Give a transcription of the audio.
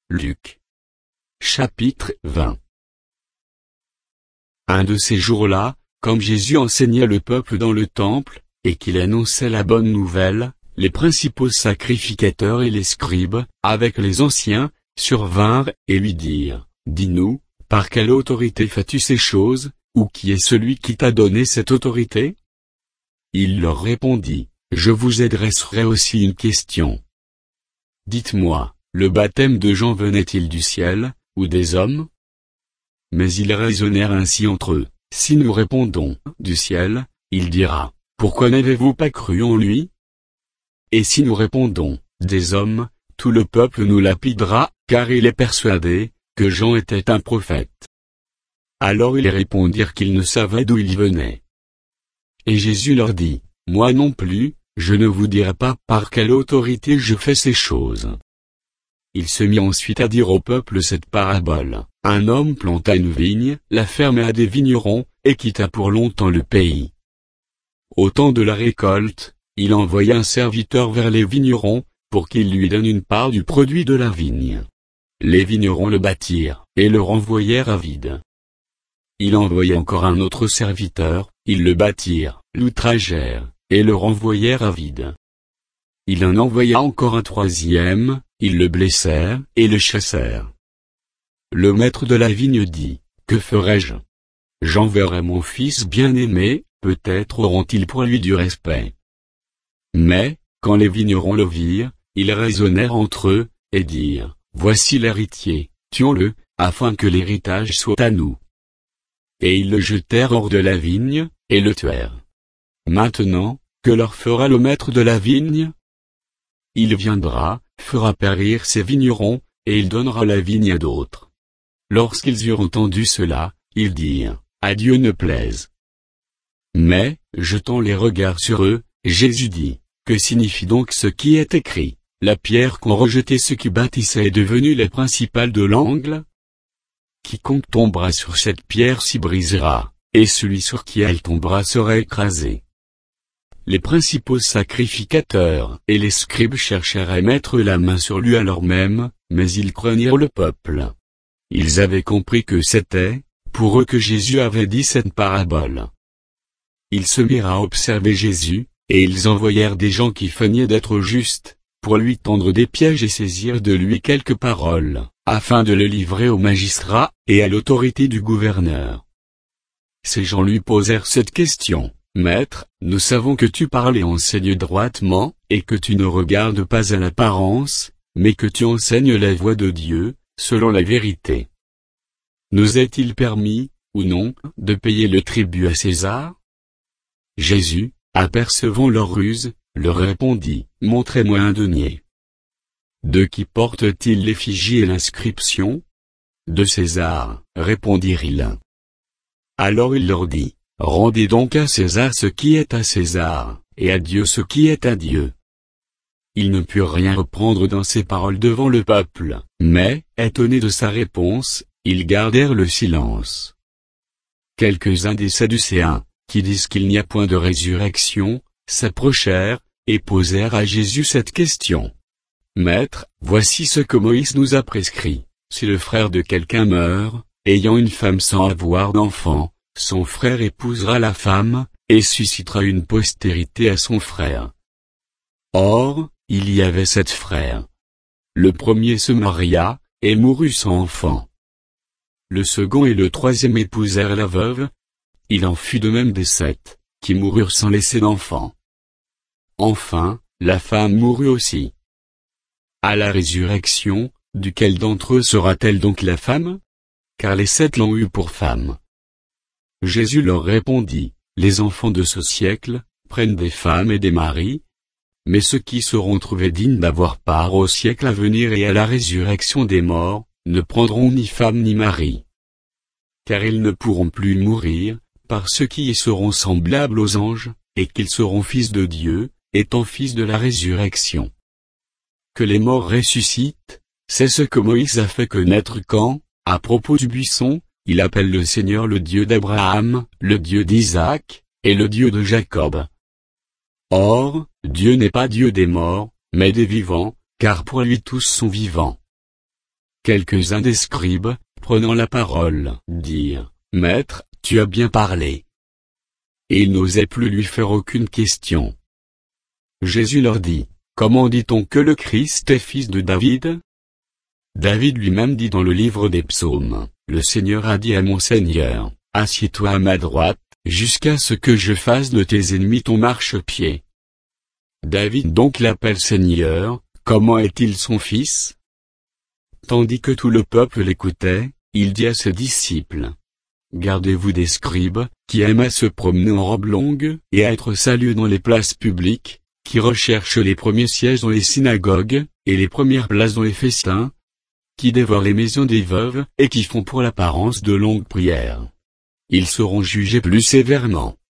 Luc. Chapitre 20. Un de ces jours-là, comme Jésus enseignait le peuple dans le temple, et qu'il annonçait la bonne nouvelle, les principaux sacrificateurs et les scribes, avec les anciens, survinrent et lui dirent, « Dis-nous, par quelle autorité fais-tu ces choses, ou qui est celui qui t'a donné cette autorité ?» Il leur répondit, « Je vous adresserai aussi une question. Dites-moi, le baptême de Jean venait-il du ciel, ou des hommes ?» Mais ils raisonnèrent ainsi entre eux, « Si nous répondons, du ciel, il dira, pourquoi n'avez-vous pas cru en lui ? Et si nous répondons, des hommes, tout le peuple nous lapidera, car il est persuadé, que Jean était un prophète. » Alors ils répondirent qu'ils ne savaient d'où il venait. Et Jésus leur dit, « Moi non plus, je ne vous dirai pas par quelle autorité je fais ces choses. » Il se mit ensuite à dire au peuple cette parabole. Un homme planta une vigne, la ferma à des vignerons, et quitta pour longtemps le pays. Au temps de la récolte, il envoya un serviteur vers les vignerons, pour qu'il lui donne une part du produit de la vigne. Les vignerons le battirent, et le renvoyèrent à vide. Il envoya encore un autre serviteur, ils le battirent, l'outragèrent, et le renvoyèrent à vide. Il en envoya encore un troisième, ils le blessèrent, et le chassèrent. Le maître de la vigne dit, « Que ferai-je ? J'enverrai mon fils bien-aimé, peut-être auront-ils pour lui du respect. » Mais, quand les vignerons le virent, ils raisonnèrent entre eux, et dirent, « Voici l'héritier, tuons-le, afin que l'héritage soit à nous. » Et ils le jetèrent hors de la vigne, et le tuèrent. Maintenant, que leur fera le maître de la vigne ? Il viendra, fera périr ses vignerons, et il donnera la vigne à d'autres. Lorsqu'ils eurent entendu cela, ils dirent, « À Dieu ne plaise. » Mais, jetant les regards sur eux, Jésus dit, « Que signifie donc ce qui est écrit ? La pierre qu'ont rejetée ceux qui bâtissaient est devenue la principale de l'angle ? Quiconque tombera sur cette pierre s'y brisera, et celui sur qui elle tombera sera écrasé. » Les principaux sacrificateurs et les scribes cherchèrent à mettre la main sur lui alors même, mais ils craignirent le peuple. Ils avaient compris que c'était, pour eux que Jésus avait dit cette parabole. Ils se mirent à observer Jésus, et ils envoyèrent des gens qui feignaient d'être justes, pour lui tendre des pièges et saisir de lui quelques paroles, afin de le livrer aux magistrats, et à l'autorité du gouverneur. Ces gens lui posèrent cette question. « Maître, nous savons que tu parles et enseignes droitement, et que tu ne regardes pas à l'apparence, mais que tu enseignes la voie de Dieu, selon la vérité. Nous est-il permis, ou non, de payer le tribut à César ?» Jésus, apercevant leur ruse, leur répondit, « Montrez-moi un denier. » « De qui porte-t-il l'effigie et l'inscription ? » ?»« De César, répondirent-ils. Alors il leur dit, « Rendez donc à César ce qui est à César, et à Dieu ce qui est à Dieu. » Ils ne purent rien reprendre dans ces paroles devant le peuple, mais, étonnés de sa réponse, ils gardèrent le silence. Quelques-uns des Sadducéens, qui disent qu'il n'y a point de résurrection, s'approchèrent, et posèrent à Jésus cette question. « Maître, voici ce que Moïse nous a prescrit, si le frère de quelqu'un meurt, ayant une femme sans avoir d'enfant, son frère épousera la femme, et suscitera une postérité à son frère. Or, il y avait 7 frères. Le premier se maria, et mourut sans enfant. Le second et le troisième épousèrent la veuve. Il en fut de même des 7, qui moururent sans laisser d'enfant. Enfin, la femme mourut aussi. À la résurrection, duquel d'entre eux sera-t-elle donc la femme ? Car les 7 l'ont eue pour femme. » Jésus leur répondit, « Les enfants de ce siècle, prennent des femmes et des maris, mais ceux qui seront trouvés dignes d'avoir part au siècle à venir et à la résurrection des morts, ne prendront ni femme ni mari. Car ils ne pourront plus mourir, par ceux qui y seront semblables aux anges, et qu'ils seront fils de Dieu, étant fils de la résurrection. Que les morts ressuscitent, c'est ce que Moïse a fait connaître quand, à propos du buisson, il appelle le Seigneur le Dieu d'Abraham, le Dieu d'Isaac, et le Dieu de Jacob. Or, Dieu n'est pas Dieu des morts, mais des vivants, car pour lui tous sont vivants. quelques-uns des scribes, prenant la parole, dirent, « Maître, tu as bien parlé. » Et ils n'osaient plus lui faire aucune question. Jésus leur dit, « Comment dit-on que le Christ est fils de David ? David lui-même dit dans le livre des psaumes, « Le Seigneur a dit à mon Seigneur, assieds-toi à ma droite, jusqu'à ce que je fasse de tes ennemis ton marchepied. » David donc l'appelle Seigneur, comment est-il son fils? Tandis que tout le peuple l'écoutait, il dit à ses disciples, « Gardez-vous des scribes, qui aiment à se promener en robe longue, et à être salués dans les places publiques, qui recherchent les premiers sièges dans les synagogues, et les premières places dans les festins, qui dévorent les maisons des veuves, et qui font pour l'apparence de longues prières. Ils seront jugés plus sévèrement.